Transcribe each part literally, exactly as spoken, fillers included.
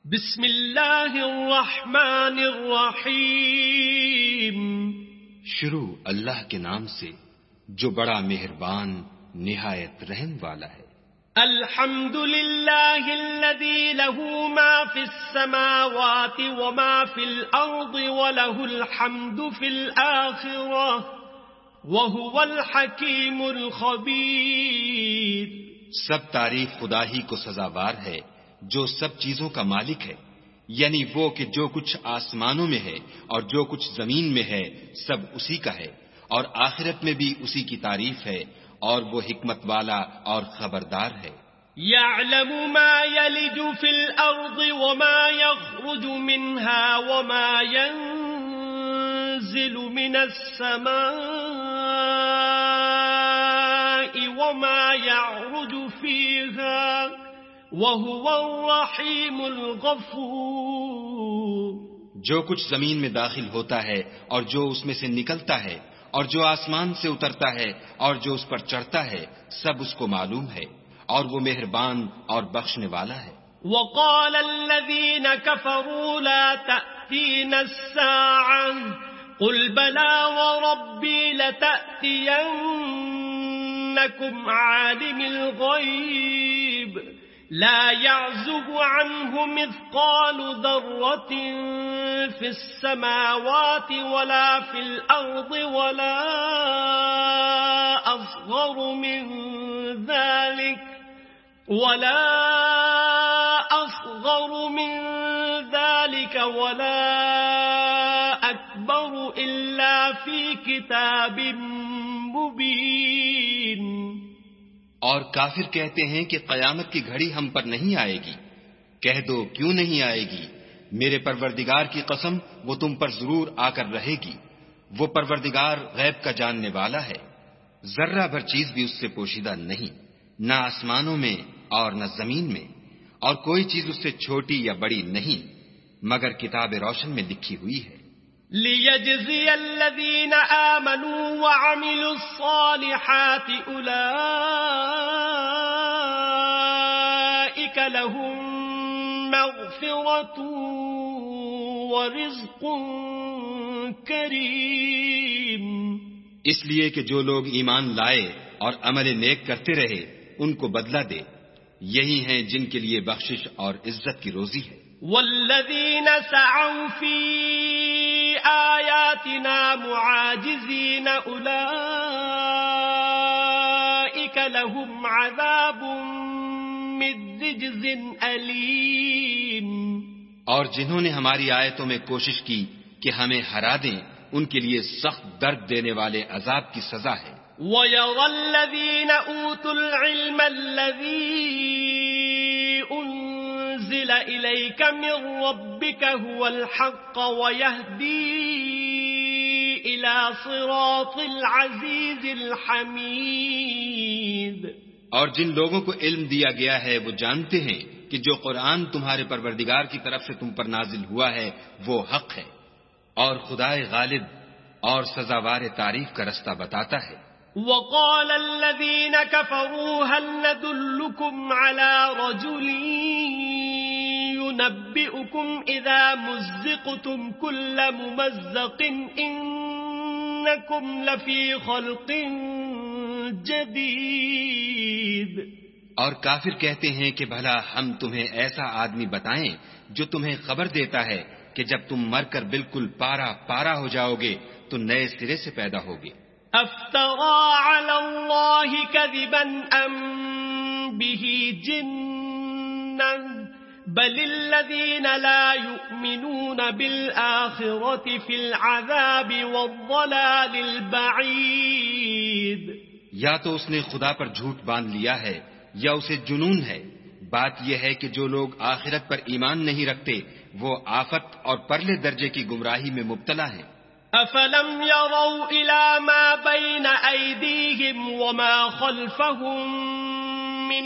بسم اللہ الرحمن الرحیم. شروع اللہ کے نام سے جو بڑا مہربان نہایت رحم والا ہے. الحمد للہ الذی له ما فی السماوات وما فی الارض وله الحمد فی الآخرہ وهو الحکیم الخبیر. سب تعریف خدا ہی کو سزاوار ہے جو سب چیزوں کا مالک ہے، یعنی وہ کہ جو کچھ آسمانوں میں ہے اور جو کچھ زمین میں ہے سب اسی کا ہے، اور آخرت میں بھی اسی کی تعریف ہے، اور وہ حکمت والا اور خبردار ہے. يعلم ما يلج في الأرض وما يخرج منها وما ينزل من السماء وما يعرج فيها وَهُوَ الرَّحِيمُ الْغَفُورُ. جو کچھ زمین میں داخل ہوتا ہے اور جو اس میں سے نکلتا ہے اور جو آسمان سے اترتا ہے اور جو اس پر چڑھتا ہے سب اس کو معلوم ہے، اور وہ مہربان اور بخشنے والا ہے. وَقَالَ الَّذِينَ كَفَرُوا لَا تَأْتِينَ السَّاعَةُ قُلْ بَلَى وَرَبِّي لَتَأْتِيَنَّكُمْ عَالِمِ الْغَيْبِ لا يعزب عنه مثقال ذرة في السماوات ولا في الأرض ولا أصغر من ذلك ولا أصغر من ذلك ولا أكبر إلا في كتاب مبين. اور کافر کہتے ہیں کہ قیامت کی گھڑی ہم پر نہیں آئے گی. کہہ دو کیوں نہیں آئے گی؟ میرے پروردگار کی قسم وہ تم پر ضرور آ کر رہے گی. وہ پروردگار غیب کا جاننے والا ہے. ذرہ بھر چیز بھی اس سے پوشیدہ نہیں، نہ آسمانوں میں اور نہ زمین میں، اور کوئی چیز اس سے چھوٹی یا بڑی نہیں مگر کتاب روشن میں لکھی ہوئی ہے. لِيَجْزِيَ الَّذِينَ آمَنُوا وَعَمِلُوا الصَّالِحَاتِ أُولَئِكَ لَهُم مَّغْفِرَةٌ وَرِزْقٌ كَرِيمٌ. اس لیے کہ جو لوگ ایمان لائے اور عمل نیک کرتے رہے ان کو بدلہ دے، یہی ہیں جن کے لیے بخشش اور عزت کی روزی ہے. وَالَّذِينَ سَعَوْا فِي آيَاتِنَا مُعَاجِزِينَ أُولَئِكَ لَهُمْ عَذَابٌ مِّن رِّجْزٍ أَلِيمٌ. اور جنہوں نے ہماری آیتوں میں کوشش کی کہ ہمیں ہرا دیں ان کے لیے سخت درد دینے والے عذاب کی سزا ہے. وَيَرَى الَّذِينَ أُوتُوا الْعِلْمَ الَّذِي أُنزِلَ إِلَيْكَ مِن رَّبِّكَ هُوَ الْحَقَّ وَيَهْدِي إِلَى صِرَاطِ الْعَزِيزِ الْحَمِيدِ. اور جن لوگوں کو علم دیا گیا ہے وہ جانتے ہیں کہ جو قرآن تمہارے پروردگار کی طرف سے تم پر نازل ہوا ہے وہ حق ہے، اور خدائے غالب اور سزاوار تعریف کا رستہ بتاتا ہے. وَقَالَ الَّذِينَ كَفَرُوا هَلْ نَدُلُّكُمْ عَلَى رَجُلٍ يُنَبِّئُكُمْ إِذَا مُزِّقْتُمْ كُلَّ مُمَزَّقٍ إِنَّكُمْ لَفِي خَلْقٍ جَدِيدٍ. اور کافر کہتے ہیں کہ بھلا ہم تمہیں ایسا آدمی بتائیں جو تمہیں خبر دیتا ہے کہ جب تم مر کر بالکل پارا پارا ہو جاؤ گے تو نئے سرے سے پیدا ہوگے. افترى على الله كذبا ام به جنة بل الذين لا يؤمنون بالآخرة في العذاب والضلال البعيد. یا تو اس نے خدا پر جھوٹ باندھ لیا ہے یا اسے جنون ہے. بات یہ ہے کہ جو لوگ آخرت پر ایمان نہیں رکھتے وہ آفت اور پرلے درجے کی گمراہی میں مبتلا ہیں. افلم يروا الى ما بين ايديهم وما خلفهم من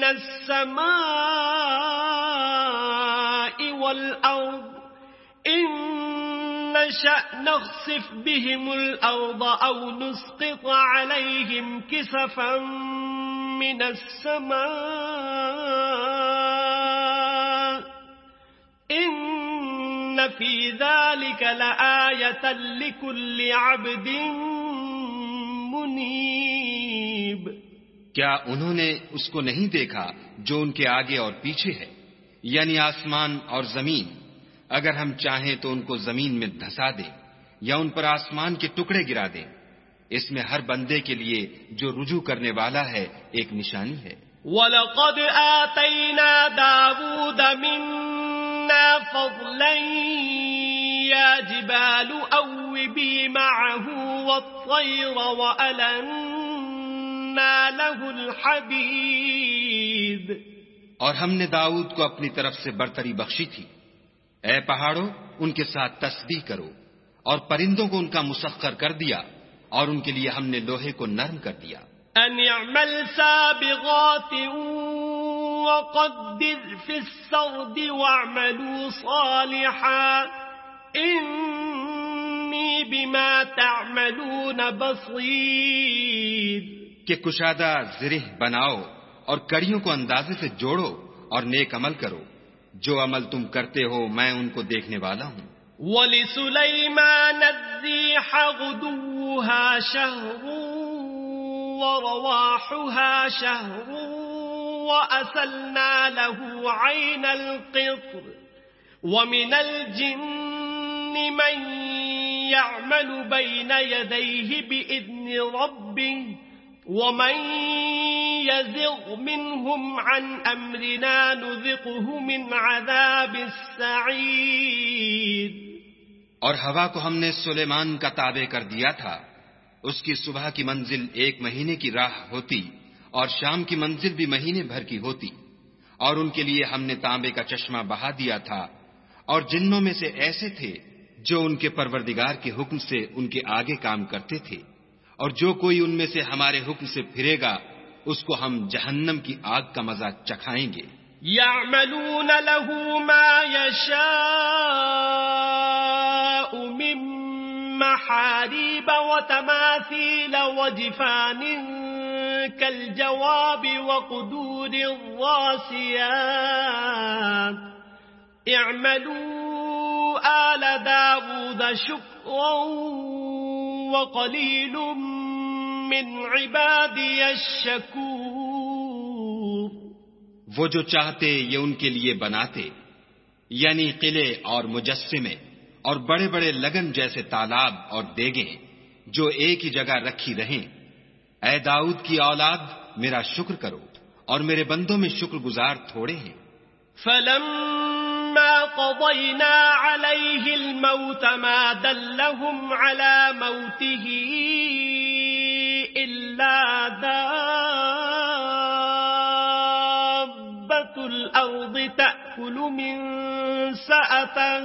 السماء والارض ان نشأ نخسف بهم الارض او نسقط عليهم كسفا من السماء ان فِي ذَلِكَ لَآيَةً لِكُلِّ عَبْدٍ مُنِيبٍ۔ کیا انہوں نے اس کو نہیں دیکھا جو ان کے آگے اور پیچھے ہے، یعنی آسمان اور زمین؟ اگر ہم چاہیں تو ان کو زمین میں دھسا دیں یا ان پر آسمان کے ٹکڑے گرا دیں، اس میں ہر بندے کے لیے جو رجوع کرنے والا ہے ایک نشانی ہے۔ وَلَقَدْ آتَيْنَا دَاوُودَ مِنَّا فَضْلًا يَا جِبَالُ أَوِّبِي مَعَهُ وَالطَّيْرَ وَأَلَنَّا لَهُ الْحَدِيدَ۔ اور ہم نے داؤد کو اپنی طرف سے برتری بخشی تھی۔ اے پہاڑوں، ان کے ساتھ تسبیح کرو، اور پرندوں کو ان کا مسخر کر دیا، اور ان کے لیے ہم نے لوہے کو نرم کر دیا۔ أَنِ اعْمَلْ سَابِغَاتٍ وَقَدِّرْ فِي السَّرْدِ وَاعْمَلُوا صَالِحًا إِنِّي بِمَا تَعْمَلُونَ بَصِيرٌ۔ کہ کشادہ زرہ بناؤ اور کڑیوں کو اندازے سے جوڑو اور نیک عمل کرو، جو عمل تم کرتے ہو میں ان کو دیکھنے والا ہوں۔ وَلِسُلَيْمَانَ الرِّيحَ غُدُوُّهَا شَهْرٌ وَرَوَاحُهَا شَهْرٌ وَأَسَلْنَا لَهُ عَيْنَ الْقِطْرِ وَمِنَ الْجِنِّ مَن يَعْمَلُ بَيْنَ يَدَيْهِ بِإِذْنِ رَبِّهِ وَمَن يَزِغْ مِنْهُمْ عَنْ أَمْرِنَا نُذِقْهُ مِنْ عَذَابِ السَّعِيرِ۔ اور ہوا کو ہم نے سلیمان کا تابع کر دیا تھا، اس کی صبح کی منزل ایک مہینے کی راہ ہوتی اور شام کی منزل بھی مہینے بھر کی ہوتی، اور ان کے لیے ہم نے تانبے کا چشمہ بہا دیا تھا، اور جنوں میں سے ایسے تھے جو ان کے پروردگار کے حکم سے ان کے آگے کام کرتے تھے، اور جو کوئی ان میں سے ہمارے حکم سے پھرے گا اس کو ہم جہنم کی آگ کا مزہ چکھائیں گے۔ يَعْمَلُونَ لَهُ مَا يَشَاءُ مِن مَّحَارِيبَ وَتَمَاثِيلَ وَجِفَانٍ كَالْجَوَابِ وَقُدُورٍ رَّاسِيَاتٍ اعْمَلُوا آلَ دَاوُودَ شُكْرًا وَقَلِيلٌ مِّنْ عِبَادِيَ الشَّكُورُ۔ وہ جو چاہتے یہ ان کے لیے بناتے، یعنی قلعے اور مجسمے اور بڑے بڑے لگن جیسے تالاب اور دیگیں جو ایک ہی جگہ رکھی رہیں۔ اے داؤد کی اولاد، میرا شکر کرو، اور میرے بندوں میں شکر گزار تھوڑے ہیں۔ فَلَمَّا قَضَيْنَا عَلَيْهِ الْمَوْتَ مَا دَلَّهُمْ عَلَى مَوْتِهِ إِلَّا دَابَّةُ الْأَرْضِ تَأْكُلُ مِنْ سَأَتَهُ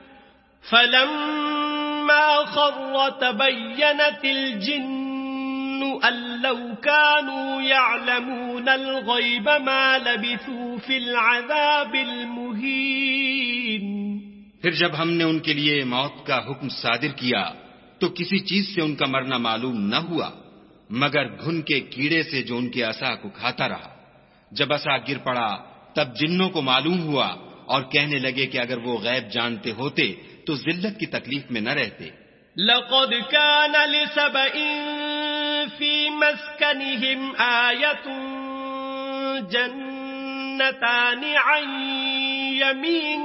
فَلَمَّا خَرَّ تَبَيَّنَتِ الْجِنُّ أَن لَّوْ كَانُوا يَعْلَمُونَ الْغَيْبَ مَا لَبِثُوا فِي الْعَذَابِ الْمُهِينِ۔ پھر جب ہم نے ان کے لیے موت کا حکم صادر کیا تو کسی چیز سے ان کا مرنا معلوم نہ ہوا مگر گھن کے کیڑے سے جو ان کے عصا کو کھاتا رہا۔ جب عصا گر پڑا تب جنوں کو معلوم ہوا اور کہنے لگے کہ اگر وہ غیب جانتے ہوتے تو ذلت کی تکلیف میں نہ رہتے۔ لَقَدْ كَانَ لِسَبَإٍ فِي مَسْكَنِهِمْ آيَةٌ جَنَّتَانِ عَنْ يَمِينٍ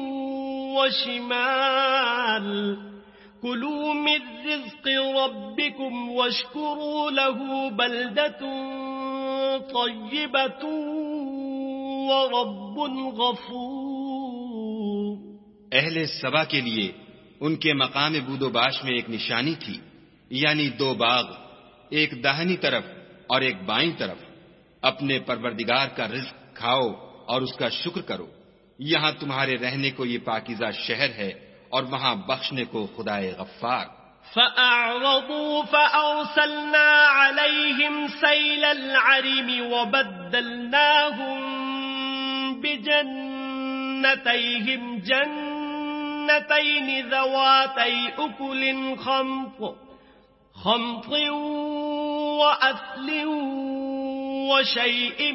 وَشِمَالٍ كُلُوا مِن رِّزْقِ رَبِّكُمْ وَاشْكُرُوا لَهُ بَلْدَةٌ طَيِّبَةٌ وَرَبٌّ غَفُورٌ۔ اہل سبا کے لیے ان کے مقام بود و باش میں ایک نشانی تھی، یعنی دو باغ، ایک داہنی طرف اور ایک بائیں طرف۔ اپنے پروردگار کا رزق کھاؤ اور اس کا شکر کرو، یہاں تمہارے رہنے کو یہ پاکیزہ شہر ہے اور وہاں بخشنے کو خدائے غفار۔ فَأَعْرَضُوا فَأَرْسَلْنَا عَلَيْهِمْ سَيْلَ الْعَرِمِ وَبَدَّلْنَاهُمْ بِجَنَّتَيْهِمْ جَنَّتَيْنِ ذَوَاتَيْ أُكُلٍ خَمْطٍ خَمْطٍ وَأَثْلٍ وَشَيْءٍ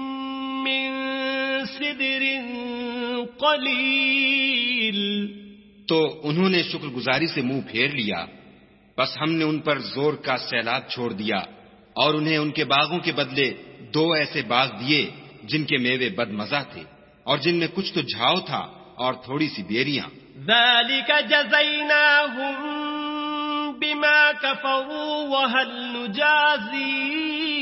مِّن سِدْرٍ قَلِيلٍ۔ تو انہوں نے شکر گزاری سے منہ پھیر لیا، بس ہم نے ان پر زور کا سیلاب چھوڑ دیا اور انہیں ان کے باغوں کے بدلے دو ایسے باغ دیے جن کے میوے بد مزہ تھے اور جن میں کچھ تو جھاؤ تھا اور تھوڑی سی بیریاں۔ ذلك جزيناهم بما كفروا وهل نجازي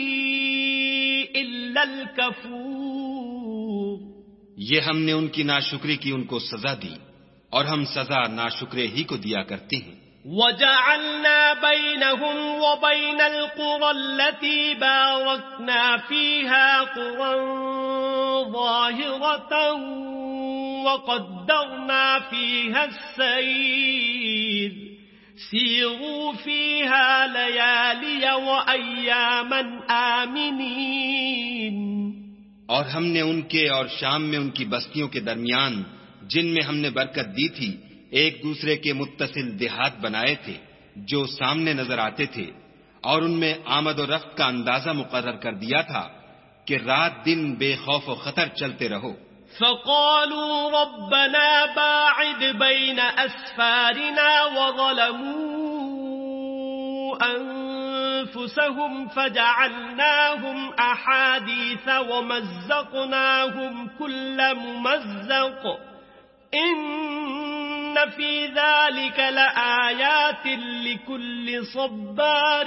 إلا الكفور۔ یہ ہم نے ان کی ناشکری کی ان کو سزا دی اور ہم سزا ناشکرے ہی کو دیا کرتے ہیں۔ وَجَعَلْنَا بَيْنَهُمْ وَبَيْنَ الْقُرَى الَّتِي بَارَكْنَا فِيهَا قُرًى ظَاهِرَةً وَقَدَّرْنَا فِيهَا السَّيْرَ سِيرُوا فِيهَا لَيَالِيَ وَأَيَّامًا آمِنِينَ۔ اور ہم نے ان کے اور شام میں ان کی بستیوں کے درمیان جن میں ہم نے برکت دی تھی ایک دوسرے کے متصل دیہات بنائے تھے جو سامنے نظر آتے تھے، اور ان میں آمد و رفت کا اندازہ مقرر کر دیا تھا کہ رات دن بے خوف و خطر چلتے رہو۔ فقالوا ربنا باعد بين أسفارنا وظلموا أنفسهم فجعلناهم أحاديث ومزقناهم كل ممزق إن في ذلك لآيات لكل صبار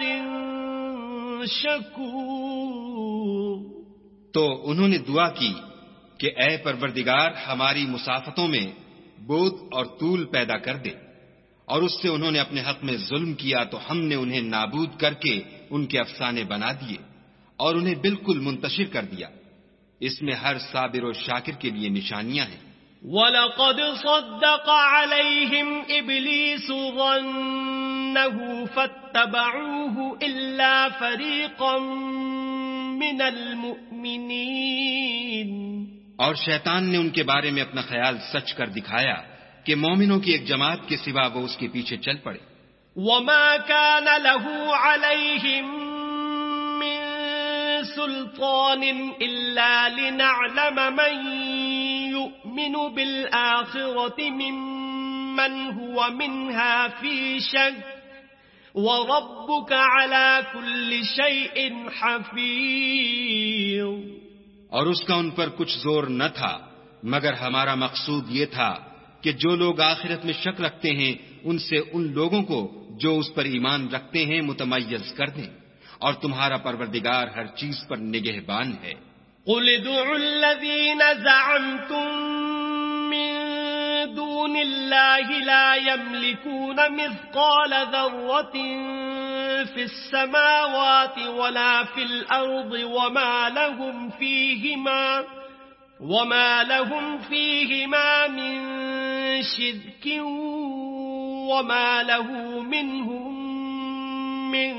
شكور۔ تو انہوں نے دعا کی کہ اے پروردگار ہماری مسافتوں میں بود اور طول پیدا کر دے، اور اس سے انہوں نے اپنے حق میں ظلم کیا تو ہم نے انہیں نابود کر کے ان کے افسانے بنا دیے اور انہیں بالکل منتشر کر دیا۔ اس میں ہر صابر و شاکر کے لیے نشانیاں ہیں۔ وَلَقَدْ صَدَّقَ عَلَيْهِمْ إِبْلِيسُ ظَنَّهُ فَاتَّبَعُوهُ إِلَّا فَرِيقًا مِّنَ الْمُؤْمِنِينَ۔ اور شیطان نے ان کے بارے میں اپنا خیال سچ کر دکھایا کہ مومنوں کی ایک جماعت کے سوا وہ اس کے پیچھے چل پڑے۔ وَمَا كَانَ لَهُ عَلَيْهِمْ مِنْ سُلْطَانٍ إِلَّا لِنَعْلَمَ مَنْ يُؤْمِنُ بِالْآخِرَةِ مِمَّنْ هُوَ مِنْهَا فِي شَكٍّ وَرَبُّكَ عَلَى كُلِّ شَيْءٍ حَفِيظٌ۔ اور اس کا ان پر کچھ زور نہ تھا مگر ہمارا مقصود یہ تھا کہ جو لوگ آخرت میں شک رکھتے ہیں ان سے ان لوگوں کو جو اس پر ایمان رکھتے ہیں متمیز کر دیں، اور تمہارا پروردگار ہر چیز پر نگہبان ہے۔ قُلِ ادْعُوا الَّذِينَ زَعَمْتُم مِّن دُونِ اللَّهِ لَا يَمْلِكُونَ مِثْقَالَ ذَرَّةٍ فِي السَّمَاوَاتِ وَلَا فِي الْأَرْضِ وَمَا لَهُمْ فِيهِمَا وَمَا لَهُمْ فِيهِمَا مِنْ شِرْكٍ وَمَا لَهُ مِنْهُمْ مِنْ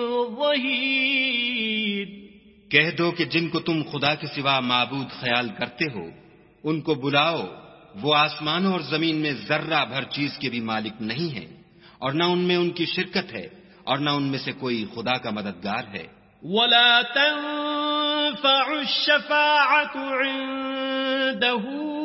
ظَهِيرٍ۔ کہہ دو کہ جن کو تم خدا کے سوا معبود خیال کرتے ہو ان کو بلاؤ، وہ آسمانوں اور زمین میں ذرہ بھر چیز کے بھی مالک نہیں ہیں، اور نہ ان میں ان کی شرکت ہے اور نہ ان میں سے کوئی خدا کا مددگار ہے۔ وَلَا تَنفَعُ الشَّفَاعَةُ عِندَهُ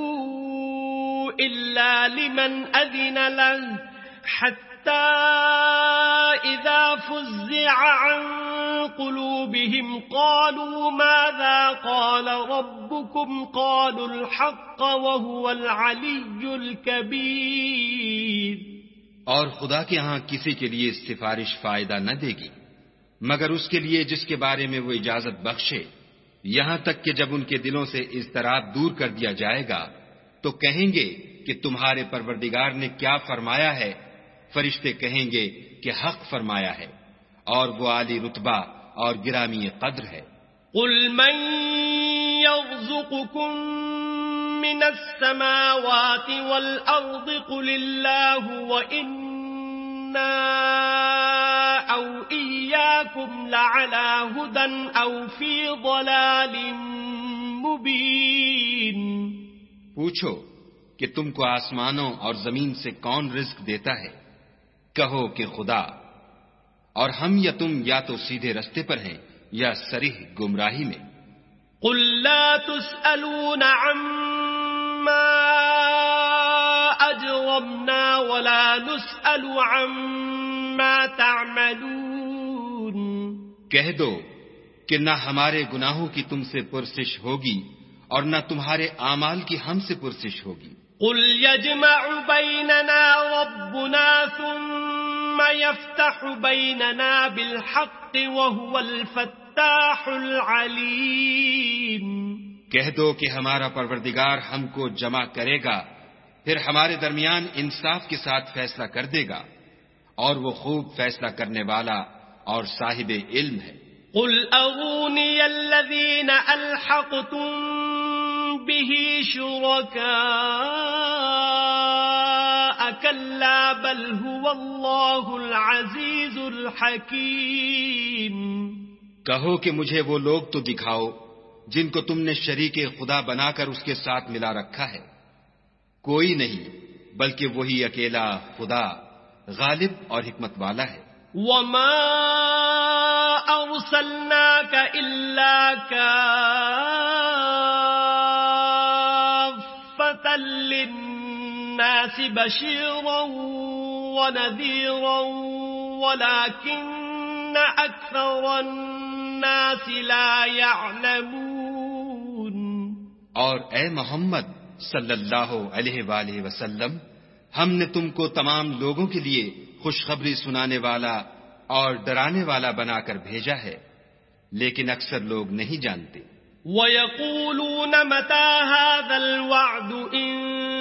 إِلَّا لِمَنْ أَذِنَ لَهُ حَتَّى إِذَا فُزِّعَ عَنْ قُلُوبِهِمْ قَالُوا مَاذَا قَالَ رَبُّكُمْ قَالُوا الْحَقَّ وَهُوَ الْعَلِيُّ الْكَبِيرُ۔ اور خدا کے ہاں کسی کے لیے سفارش فائدہ نہ دے گی مگر اس کے لیے جس کے بارے میں وہ اجازت بخشے، یہاں تک کہ جب ان کے دلوں سے اضطراب دور کر دیا جائے گا تو کہیں گے کہ تمہارے پروردگار نے کیا فرمایا ہے؟ فرشتے کہیں گے کہ حق فرمایا ہے، اور وہ عالی رتبہ اور گرامی قدر ہے۔ قُلْ مَنْ يَرْزُقُكُمْ مِنَ السَّمَاوَاتِ وَالْأَرْضِ قُلِ اللَّهُ وَإِنَّا أَوْ إِيَّاكُمْ لَعَلَى هُدًى أَوْ فِي ضَلَالٍ مُبِينٍ۔ پوچھو کہ تم کو آسمانوں اور زمین سے کون رزق دیتا ہے؟ کہو کہ خدا، اور ہم یا تم یا تو سیدھے رستے پر ہیں یا صریح گمراہی میں۔ قُل لَّا تُسْأَلُونَ عَمَّا أَجْرَمْنَا نسأل عما تعملون. کہہ دو کہ نہ ہمارے گناہوں کی تم سے پرسش ہوگی اور نہ تمہارے اعمال کی ہم سے پرسش ہوگی. قل يجمع بيننا ربنا ثم يفتح بيننا بالحق وهو الفتاح العليم. کہہ دو کہ ہمارا پروردگار ہم کو جمع کرے گا، پھر ہمارے درمیان انصاف کے ساتھ فیصلہ کر دے گا، اور وہ خوب فیصلہ کرنے والا اور صاحب علم ہے. قل اروني الذين الحقتم به شركاء كلا بل هو الله العزيز الحكيم. کہو کہ مجھے وہ لوگ تو دکھاؤ جن کو تم نے شریک خدا بنا کر اس کے ساتھ ملا رکھا ہے. کوئی نہیں بلکہ وہی اکیلا خدا غالب اور حکمت والا ہے. وما ارسلناك الا كافة للناس بشيرا ونذيرا ولكن اكثر الناس لا يعلمون. اور اے محمد صلی اللہ علیہ وآلہ وسلم، ہم نے تم کو تمام لوگوں کے لیے خوشخبری سنانے والا اور ڈرانے والا بنا کر بھیجا ہے، لیکن اکثر لوگ نہیں جانتے. وَيَقُولُونَ مَتَى هَذَا الْوَعْدُ إِن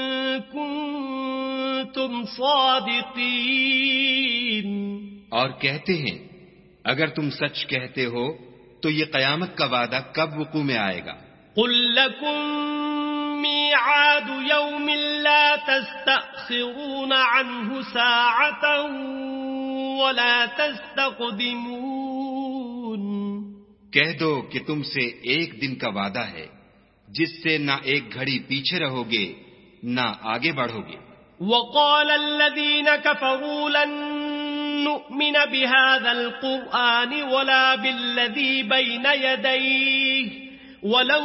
كُنتُمْ صَادِقِينَ. اور کہتے ہیں اگر تم سچ کہتے ہو تو یہ قیامت کا وعدہ کب وقوع میں آئے گا؟ قُل لَّكُم مِّيعَادُ يَوْمٍ لَّا تَسْتَأْخِرُونَ عَنْهُ سَاعَةً وَلَا تَسْتَقْدِمُونَ. کہہ دو کہ تم سے ایک دن کا وعدہ ہے جس سے نہ ایک گھڑی پیچھے رہو گے نہ آگے بڑھو گے. وَقَالَ الَّذِينَ كَفَرُوا لَن نُّؤْمِنَ بِهَذَا الْقُرْآنِ وَلَا بِالَّذِي بَيْنَ يَدَيْهِ وَلَوْ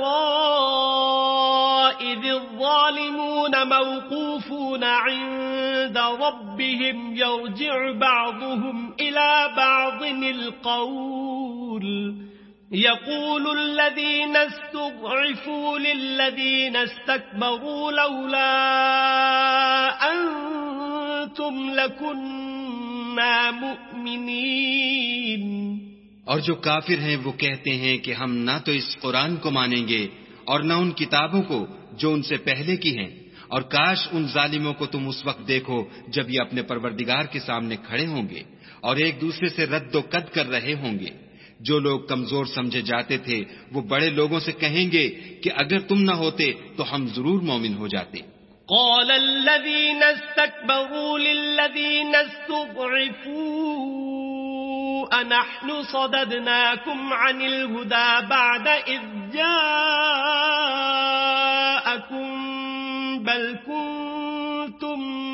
تَرَىٰ إِذِ الظَّالِمُونَ مَوْقُوفُونَ عِندَ رَبِّهِمْ يَرْجِعُ بَعْضُهُمْ إِلَىٰ بَعْضٍ الْقَوْلَ يَقُولُ الَّذِينَ اسْتُضْعِفُوا لِلَّذِينَ اسْتَكْبَرُوا لَوْلَا أَنتُمْ لَكُنَّا مُؤْمِنِينَ. اور جو کافر ہیں وہ کہتے ہیں کہ ہم نہ تو اس قرآن کو مانیں گے اور نہ ان کتابوں کو جو ان سے پہلے کی ہیں، اور کاش ان ظالموں کو تم اس وقت دیکھو جب یہ اپنے پروردگار کے سامنے کھڑے ہوں گے اور ایک دوسرے سے رد و قد کر رہے ہوں گے. جو لوگ کمزور سمجھے جاتے تھے وہ بڑے لوگوں سے کہیں گے کہ اگر تم نہ ہوتے تو ہم ضرور مومن ہو جاتے. قال الذين استكبروا للذين استضعفوا أنحن صددناكم عن الهدى بعد إذ جاءكم بل كنتم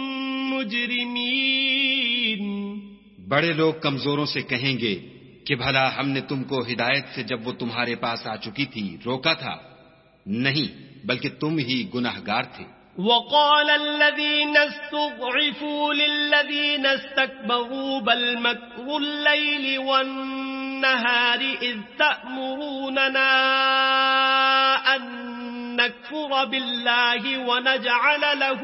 مجرمين. بڑے لوگ کمزوروں سے کہیں گے کہ بھلا ہم نے تم کو ہدایت سے جب وہ تمہارے پاس آ چکی تھی روکا تھا؟ نہیں بلکہ تم ہی گناہگار تھے. وقال الذين استضعفوا للذين استكبروا بل مكر الليل والنهار إذ تأمروننا أن نكفر بالله ونجعل له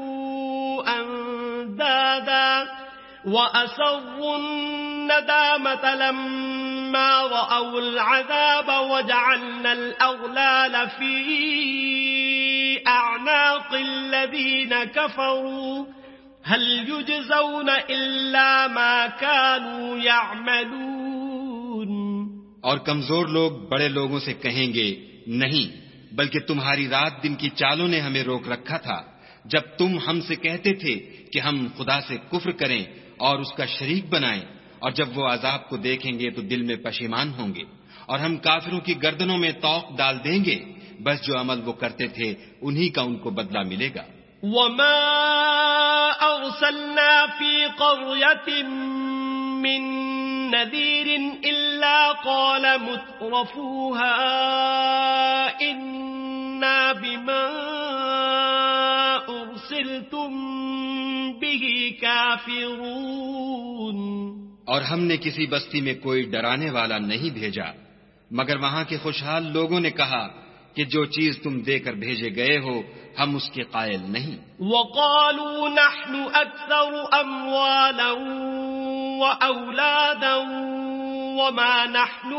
أندادا وأسروا الندامة لما رأوا العذاب وجعلنا الأغلال في أعناق الذين كفروا هل يجزون إلا ما كانوا يعملون. اور کمزور لوگ بڑے لوگوں سے کہیں گے نہیں بلکہ تمہاری رات دن کی چالوں نے ہمیں روک رکھا تھا جب تم ہم سے کہتے تھے کہ ہم خدا سے کفر کریں اور اس کا شریک بنائیں، اور جب وہ عذاب کو دیکھیں گے تو دل میں پشیمان ہوں گے اور ہم کافروں کی گردنوں میں طوق ڈال دیں گے. بس جو عمل وہ کرتے تھے انہی کا ان کو بدلہ ملے گا. وما ارسلنا في قرية من نذير الا قال مترفوها انا بما ارسل أرسلتم به كافرون. اور ہم نے کسی بستی میں کوئی ڈرانے والا نہیں بھیجا مگر وہاں کے خوشحال لوگوں نے کہا کہ جو چیز تم دے کر بھیجے گئے ہو ہم اس کے قائل نہیں. وقالوا نحن أكثر أموالا وأولادا وما نحن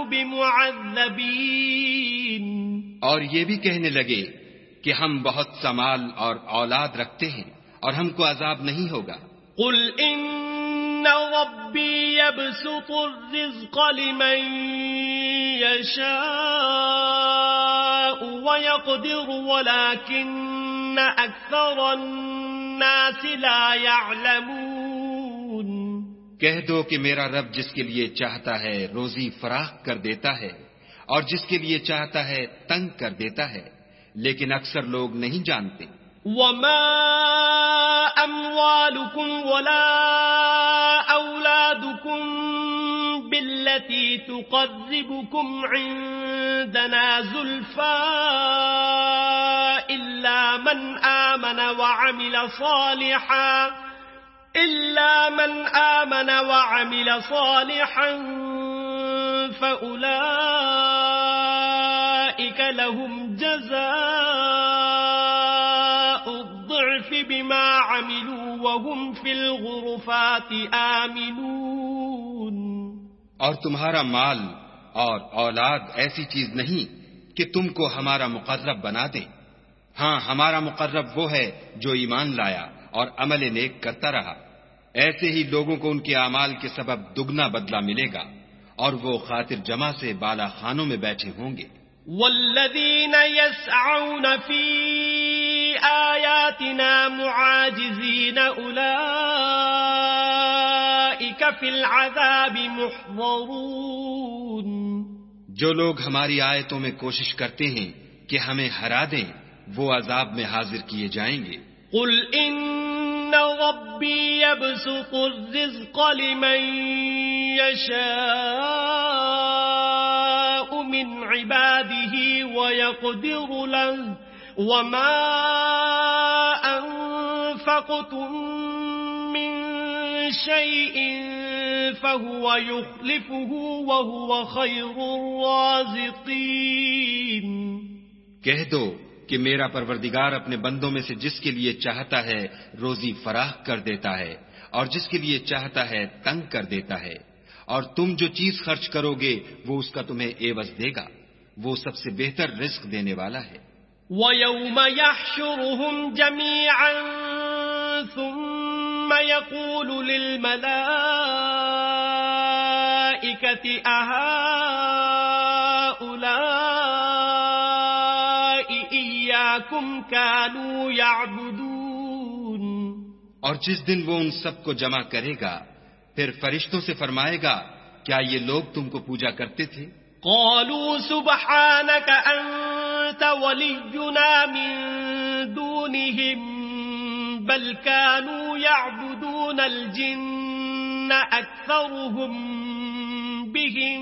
بمعذبين. اور یہ بھی کہنے لگے کہ ہم بہت سا مال اور اولاد رکھتے ہیں اور ہم کو عذاب نہیں ہوگا. قل ان ربی یبسط الرزق لمن یشاء ویقدر ولكن اکثر الناس لا يعلمون. کہہ دو کہ میرا رب جس کے لیے چاہتا ہے روزی فراخ کر دیتا ہے اور جس کے لیے چاہتا ہے تنگ کر دیتا ہے لیکن اکثر لوگ نہیں جانتے. وما اموالكم ولا اولادكم بالتي تقربكم عندنا زلفى الا من آمن وعمل صالحا الا من آمن وعمل صالحا فأولئك لهم جزاء الضعف بما عملوا وهم في الغرفات آمنون. اور تمہارا مال اور اولاد ایسی چیز نہیں کہ تم کو ہمارا مقرب بنا دے. ہاں ہمارا مقرب وہ ہے جو ایمان لایا اور عمل نیک کرتا رہا. ایسے ہی لوگوں کو ان کے اعمال کے سبب دگنا بدلہ ملے گا اور وہ خاطر جمع سے بالا خانوں میں بیٹھے ہوں گے. والذین یسعون فی آیاتنا معاجزین اولئک فی العذاب محضرون. جو لوگ ہماری آیتوں میں کوشش کرتے ہیں کہ ہمیں ہرا دیں وہ عذاب میں حاضر کیے جائیں گے. قل ان ربی یبسط الرزق لمن یشاء من عباده ويقدر له وما أنفقتم من شيء فهو يخلفه وهو خير الرازقين. کہہ دو کہ میرا پروردگار اپنے بندوں میں سے جس کے لیے چاہتا ہے روزی فراخ کر دیتا ہے اور جس کے لیے چاہتا ہے تنگ کر دیتا ہے اور تم جو چیز خرچ کرو گے وہ اس کا تمہیں عوض دے گا. وہ سب سے بہتر رزق دینے والا ہے. وَيَوْمَ يَحْشُرُهُمْ جَمِيعًا ثُمَّ يَقُولُ لِلْمَلَائِكَةِ أَهَؤُلَاءِ إِيَّاكُمْ كَانُوا يَعْبُدُونَ. اور جس دن وہ ان سب کو جمع کرے گا پھر فرشتوں سے فرمائے گا کیا یہ لوگ تم کو پوجا کرتے تھے؟ قالوا سبحانك أنت ولينا من دونهم بل كانوا يعبدون الجن أكثرهم بهم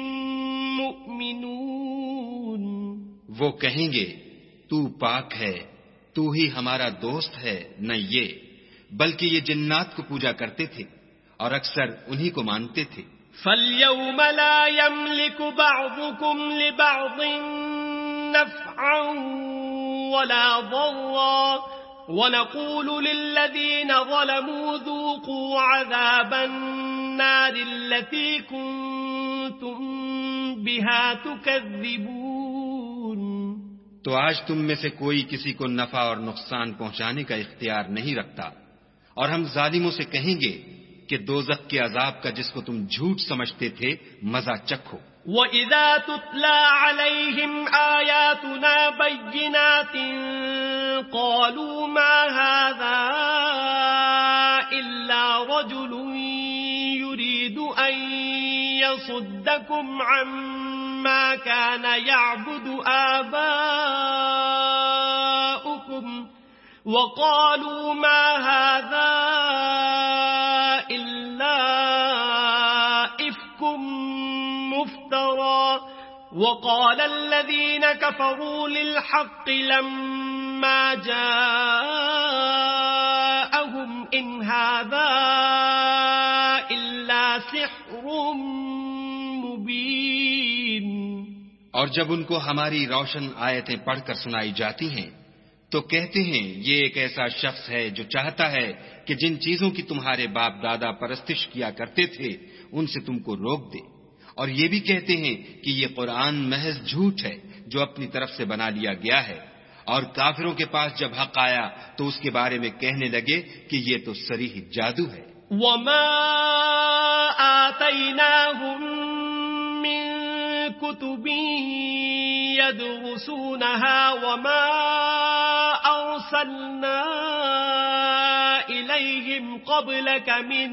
مؤمنون. وہ کہیں گے تو پاک ہے تو ہی ہمارا دوست ہے نہ یہ بلکہ یہ جنات کو پوجا کرتے تھے اور اکثر انہی کو مانتے تھے. فَالْيَوْمَ لَا يَمْلِكُ بَعْضُكُمْ لِبَعْضٍ نَفْعًا وَلَا ضَرًّا وَنَقُولُ لِلَّذِينَ ظَلَمُوا ذُوقُوا عَذَابَ النَّارِ الَّتِي كُنتُم بِهَا تُكَذِّبُونَ. تو آج تم میں سے کوئی کسی کو نفع اور نقصان پہنچانے کا اختیار نہیں رکھتا اور ہم ظالموں سے کہیں گے کہ دوزخ کے عذاب کا جس کو تم جھوٹ سمجھتے تھے مزہ چکھو. وَإِذَا تُتْلَى عَلَيْهِمْ آيَاتُنَا بَيِّنَاتٍ قَالُوا مَا هَذَا إِلَّا رَجُلٌ يُرِيدُ أَن يَصُدَّكُمْ عَمَّا كَانَ يَعْبُدُ آبَاؤُكُمْ وَقَالُوا مَا هَذَا إِلَّا إِفْكٌ مُفْتَرًى وَقَالَ الَّذِينَ كَفَرُوا لِلْحَقِّ لَمَّا جَاءَهُمْ هذا إلا سحر مبين. اور جب ان کو ہماری روشن آیتیں پڑھ کر سنائی جاتی ہیں تو کہتے ہیں یہ ایک ایسا شخص ہے جو چاہتا ہے کہ جن چیزوں کی تمہارے باپ دادا پرستش کیا کرتے تھے ان سے تم کو روک دے، اور یہ بھی کہتے ہیں کہ یہ قرآن محض جھوٹ ہے جو اپنی طرف سے بنا لیا گیا ہے. اور کافروں کے پاس جب حق آیا تو اس کے بارے میں کہنے لگے کہ یہ تو صریح جادو ہے. وما آتيناهم من كتب يدرسونها وما أرسلنا إليهم قبلك من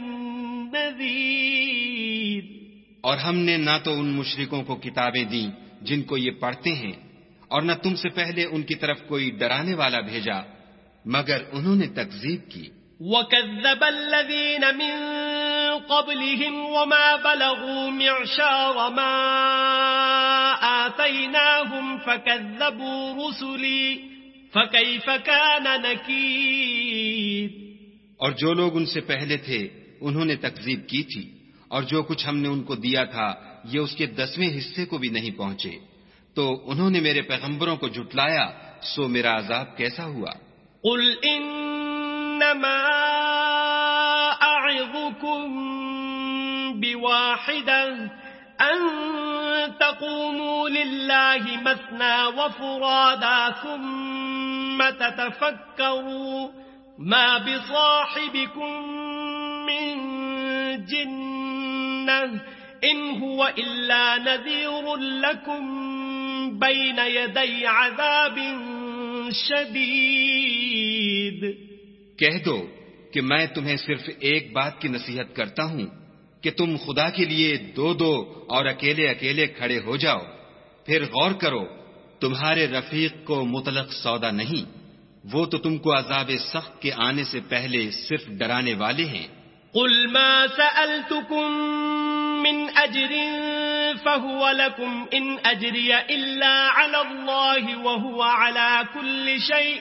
نذير. اور ہم نے نہ تو ان مشرکوں کو کتابیں دیں جن کو یہ پڑھتے ہیں، اور نہ تم سے پہلے ان کی طرف کوئی ڈرانے والا بھیجا مگر انہوں نے تکذیب کی. وَكَذَّبَ الَّذِينَ مِن قَبْلِهِمْ وَمَا بَلَغُوا مِعْشَارَ مَا آتَيْنَاهُمْ فَكَذَّبُوا رُسُلِي فَكَيْفَ كَانَ نَكِيرِ. اور جو لوگ ان سے پہلے تھے انہوں نے تکذیب کی تھی، اور جو کچھ ہم نے ان کو دیا تھا یہ اس کے دسویں حصے کو بھی نہیں پہنچے، تو انہوں نے میرے پیغمبروں کو جھٹلایا، سو میرا عذاب کیسا ہوا. قل انما اعظكم بواحدة ان تقوموا لله مثنى وفرادا ثم تتفكروا ما بصاحبكم من جنة ان هو الا نذير لكم بین یدی عذاب شدید. کہہ دو کہ میں تمہیں صرف ایک بات کی نصیحت کرتا ہوں کہ تم خدا کے لیے دو دو اور اکیلے اکیلے کھڑے ہو جاؤ، پھر غور کرو تمہارے رفیق کو مطلق سودا نہیں، وہ تو تم کو عذاب سخت کے آنے سے پہلے صرف ڈرانے والے ہیں. قل ما سألتكم من أجر فهو لكم إن أجري إلا على الله وهو على كل شيء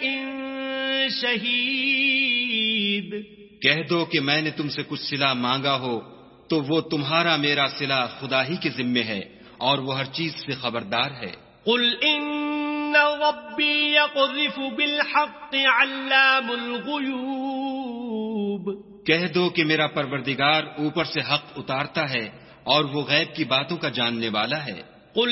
شهيد. کہہ دو کہ میں نے تم سے کچھ صلہ مانگا ہو تو وہ تمہارا میرا صلہ خدا ہی کے ذمے ہے اور وہ ہر چیز سے خبردار ہے. قل إن ربي يقذف بالحق علام الغيوب. کہہ دو کہ میرا پروردگار اوپر سے حق اتارتا ہے اور وہ غیب کی باتوں کا جاننے والا ہے. قل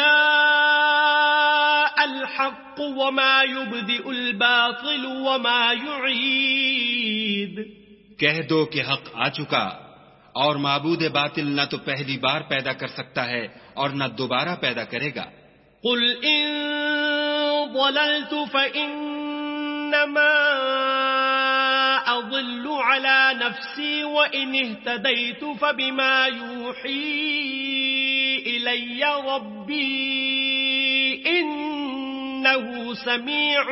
جاء الحق وما يبدئ الباطل وما يعيد. کہہ دو کہ حق آ چکا اور معبود باطل نہ تو پہلی بار پیدا کر سکتا ہے اور نہ دوبارہ پیدا کرے گا. قل ان ضللت فإنما أضل على نفسي وإن اهتديت فبما يوحي إلي ربي إنه سميع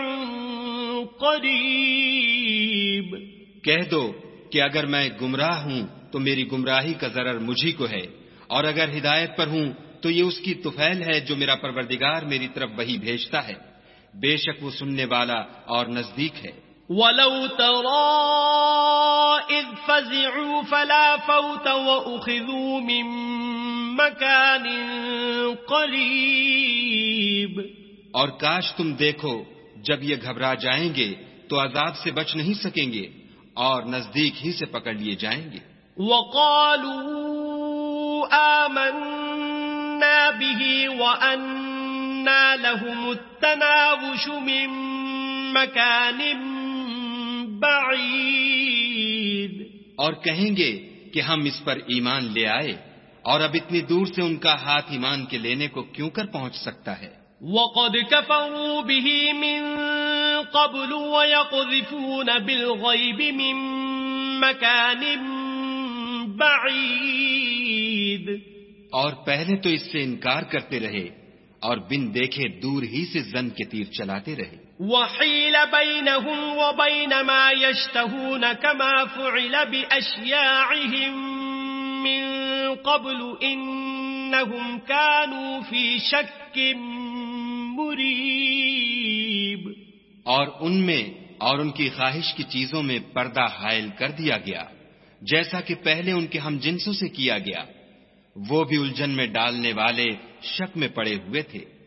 قريب. کہہ دو کہ اگر میں گمراہ ہوں تو میری گمراہی کا ضرر مجھی کو ہے، اور اگر ہدایت پر ہوں تو یہ اس کی طفیل ہے جو میرا پروردگار میری طرف وحی بھیجتا ہے، بے شک وہ سننے والا اور نزدیک ہے. وَلَوْ تَرَىٰ إِذْ فَزِعُوا فَلَا فَوْتَ وَأُخِذُوا مِن مَّكَانٍ قَرِيبٍ. اور کاش تم دیکھو جب یہ گھبرا جائیں گے تو عذاب سے بچ نہیں سکیں گے اور نزدیک ہی سے پکڑ لیے جائیں گے. وَقَالُوا آمَنَّا بِهِ وَأَنَّا لَهُمُ التَّنَاوُشُ مِن مَّكَانٍ بعید. اور کہیں گے کہ ہم اس پر ایمان لے آئے اور اب اتنی دور سے ان کا ہاتھ ایمان کے لینے کو کیوں کر پہنچ سکتا ہے. وَقَدْ كَفَرُوا بِهِ مِن قَبْلُ وَيَقْذِفُونَ بِالْغَيْبِ مِن مَّكَانٍ بَعِيدٍ. اور پہلے تو اس سے انکار کرتے رہے اور بن دیکھے دور ہی سے زن کے تیر چلاتے رہے. وَحِيلَ بَيْنَهُمْ وَبَيْنَ مَا يَشْتَهُونَ كَمَا فُعِلَ بِأَشْيَاعِهِمْ مِنْ قَبْلُ إِنَّهُمْ كَانُوا فِي شَكٍّ مُرِيبٍ. اور ان میں اور ان کی خواہش کی چیزوں میں پردہ حائل کر دیا گیا، جیسا کہ پہلے ان کے ہم جنسوں سے کیا گیا۔ وہ بھی الجھن میں ڈالنے والے شک میں پڑے ہوئے تھے۔